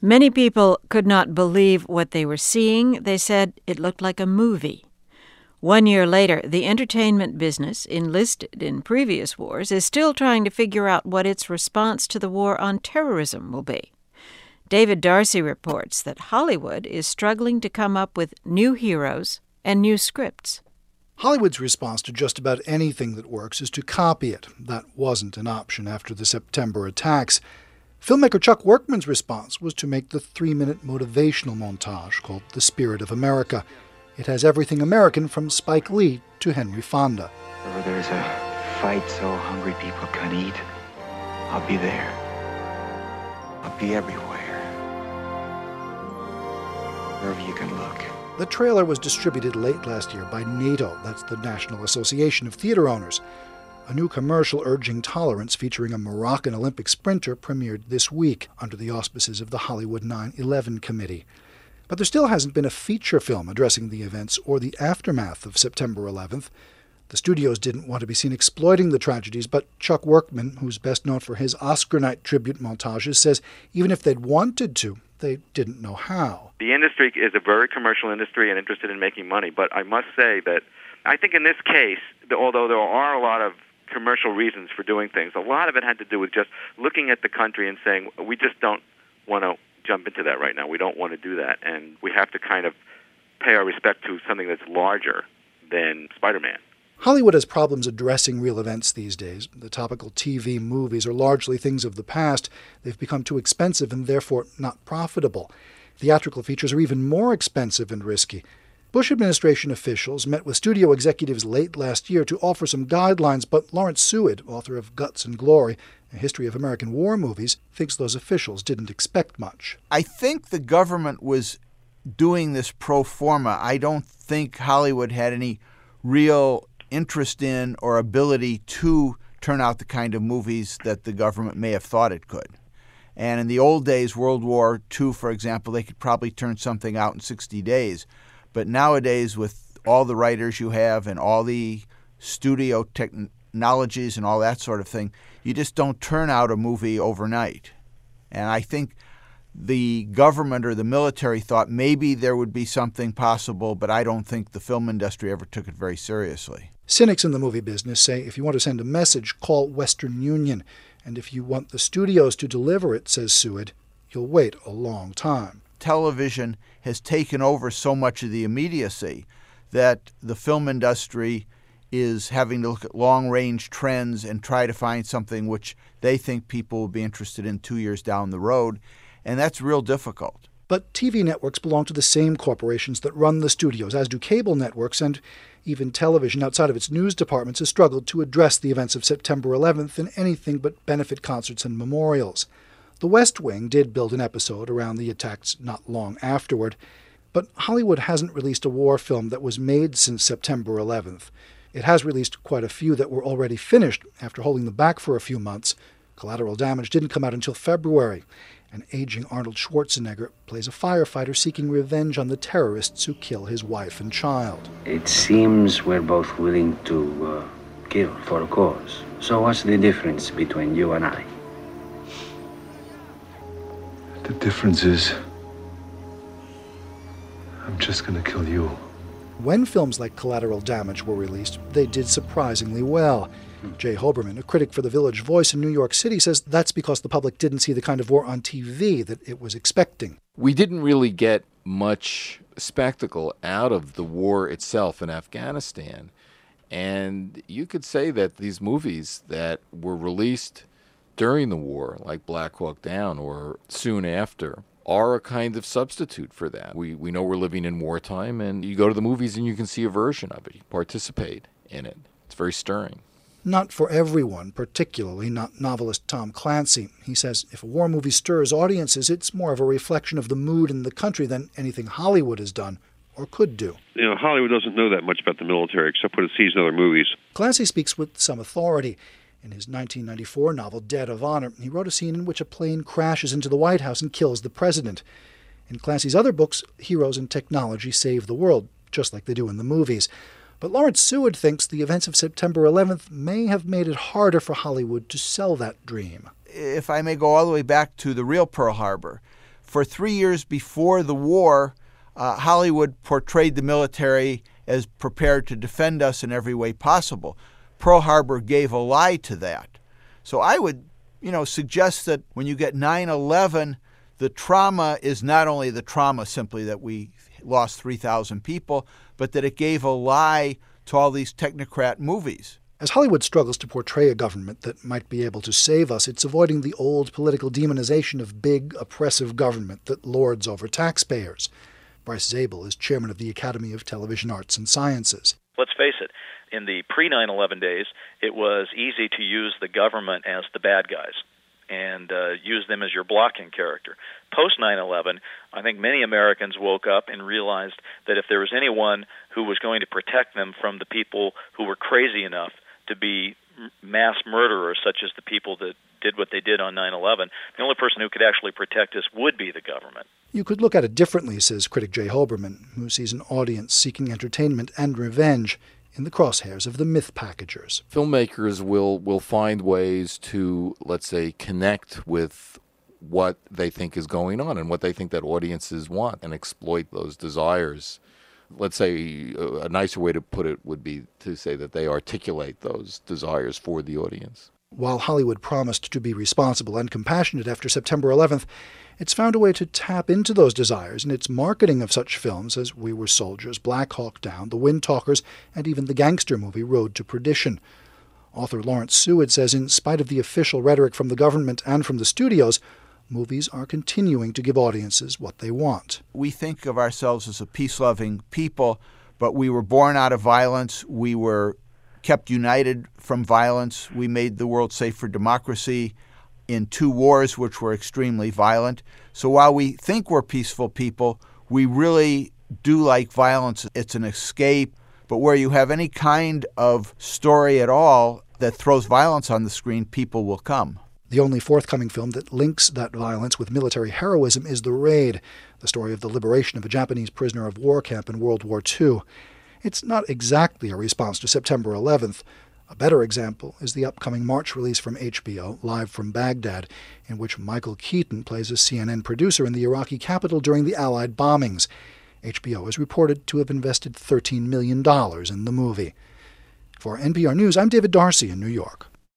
Many people could not believe what they were seeing. They said it looked like a movie. 1 year later, the entertainment business, enlisted in previous wars, is still trying to figure out what its response to the war on terrorism will be. David Darcy reports that Hollywood is struggling to come up with new heroes and new scripts. Hollywood's response to just about anything that works is to copy it. That wasn't an option after the September attacks. Filmmaker Chuck Workman's response was to make the 3-minute motivational montage called The Spirit of America. It has everything American from Spike Lee to Henry Fonda. Wherever there's a fight so hungry people can eat, I'll be there. I'll be everywhere. Wherever you can look. The trailer was distributed late last year by NATO, that's the National Association of Theater Owners. A new commercial urging tolerance featuring a Moroccan Olympic sprinter premiered this week under the auspices of the Hollywood 9/11 Committee. But there still hasn't been a feature film addressing the events or the aftermath of September 11th. The studios didn't want to be seen exploiting the tragedies, but Chuck Workman, who's best known for his Oscar night tribute montages, says even if they'd wanted to, they didn't know how. The industry is a very commercial industry and interested in making money, but I must say that I think in this case, although there are a lot of commercial reasons for doing things, a lot of it had to do with just looking at the country and saying, we just don't want to jump into that right now. We don't want to do that, and we have to kind of pay our respect to something that's larger than Spider-Man. Hollywood has problems addressing real events these days. The topical TV movies are largely things of the past. They've become too expensive and therefore not profitable. Theatrical features are even more expensive and risky. Bush administration officials met with studio executives late last year to offer some guidelines, but Lawrence Seward, author of Guts and Glory, A History of American War Movies, thinks those officials didn't expect much. I think the government was doing this pro forma. I don't think Hollywood had any real interest in or ability to turn out the kind of movies that the government may have thought it could. And in the old days, World War II, for example, they could probably turn something out in 60 days. But nowadays, with all the writers you have and all the studio technologies and all that sort of thing, you just don't turn out a movie overnight. And I think the government or the military thought maybe there would be something possible, but I don't think the film industry ever took it very seriously. Cynics in the movie business say if you want to send a message, call Western Union. And if you want the studios to deliver it, says Seward, you'll wait a long time. Television has taken over so much of the immediacy that the film industry is having to look at long-range trends and try to find something which they think people will be interested in 2 years down the road, and that's real difficult. But TV networks belong to the same corporations that run the studios, as do cable networks, and even television outside of its news departments has struggled to address the events of September 11th in anything but benefit concerts and memorials. The West Wing did build an episode around the attacks not long afterward, but Hollywood hasn't released a war film that was made since September 11th. It has released quite a few that were already finished after holding them back for a few months. Collateral Damage didn't come out until February. An aging Arnold Schwarzenegger plays a firefighter seeking revenge on the terrorists who kill his wife and child. It seems we're both willing to kill for a cause. So what's the difference between you and I? The difference is, I'm just going to kill you. When films like Collateral Damage were released, they did surprisingly well. Jay Hoberman, a critic for The Village Voice in New York City, says that's because the public didn't see the kind of war on TV that it was expecting. We didn't really get much spectacle out of the war itself in Afghanistan. And you could say that these movies that were released during the war, like Black Hawk Down or soon after, are a kind of substitute for that. We know we're living in wartime, and you go to the movies and you can see a version of it. You participate in it. It's very stirring. Not for everyone, particularly not novelist Tom Clancy. He says if a war movie stirs audiences, it's more of a reflection of the mood in the country than anything Hollywood has done or could do. Hollywood doesn't know that much about the military except what it sees in other movies. Clancy speaks with some authority. In his 1994 novel Dead of Honor, he wrote a scene in which a plane crashes into the White House and kills the president. In Clancy's other books, heroes and technology save the world, just like they do in the movies. But Lawrence Seward thinks the events of September 11th may have made it harder for Hollywood to sell that dream. If I may go all the way back to the real Pearl Harbor, For 3 years before the war, Hollywood portrayed the military as prepared to defend us in every way possible. Pearl Harbor gave a lie to that. So I would, suggest that when you get 9/11, the trauma is not only the trauma simply that we lost 3,000 people, but that it gave a lie to all these technocrat movies. As Hollywood struggles to portray a government that might be able to save us, it's avoiding the old political demonization of big, oppressive government that lords over taxpayers. Bryce Zabel is chairman of the Academy of Television Arts and Sciences. Let's face it, in the pre-9/11 days, it was easy to use the government as the bad guys and use them as your blocking character. Post-9/11, I think many Americans woke up and realized that if there was anyone who was going to protect them from the people who were crazy enough to be mass murderers, such as the people that did what they did on 9/11, the only person who could actually protect us would be the government. You could look at it differently, says critic Jay Hoberman, who sees an audience seeking entertainment and revenge in the crosshairs of the myth packagers. Filmmakers will find ways to, let's say, connect with what they think is going on and what they think that audiences want and exploit those desires. Let's say a nicer way to put it would be to say that they articulate those desires for the audience. While Hollywood promised to be responsible and compassionate after September 11th, it's found a way to tap into those desires in its marketing of such films as We Were Soldiers, Black Hawk Down, The Wind Talkers, and even the gangster movie Road to Perdition. Author Lawrence Seward says in spite of the official rhetoric from the government and from the studios, movies are continuing to give audiences what they want. We think of ourselves as a peace-loving people, but we were born out of violence. We were kept united from violence. We made the world safe for democracy in 2 wars, which were extremely violent. So while we think we're peaceful people, we really do like violence. It's an escape. But where you have any kind of story at all that throws violence on the screen, people will come. The only forthcoming film that links that violence with military heroism is The Raid, the story of the liberation of a Japanese prisoner of war camp in World War II. It's not exactly a response to September 11th. A better example is the upcoming March release from HBO, Live from Baghdad, in which Michael Keaton plays a CNN producer in the Iraqi capital during the Allied bombings. HBO is reported to have invested $13 million in the movie. For NPR News, I'm David Darcy in New York.